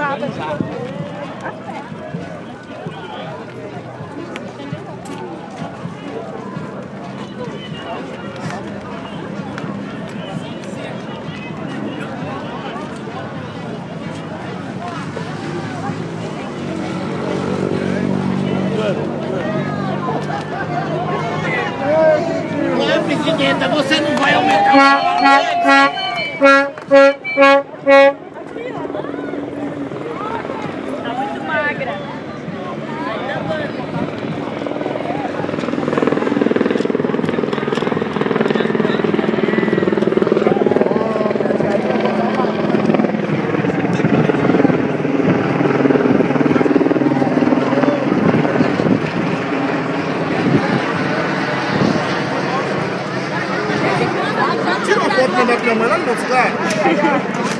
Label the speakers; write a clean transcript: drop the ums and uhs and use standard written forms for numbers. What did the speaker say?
Speaker 1: Presidenta, você não vai aumentar o salário deles?
Speaker 2: Tá muito magra.
Speaker 3: Tira uma foto pra minha mãe lá no meu lugar.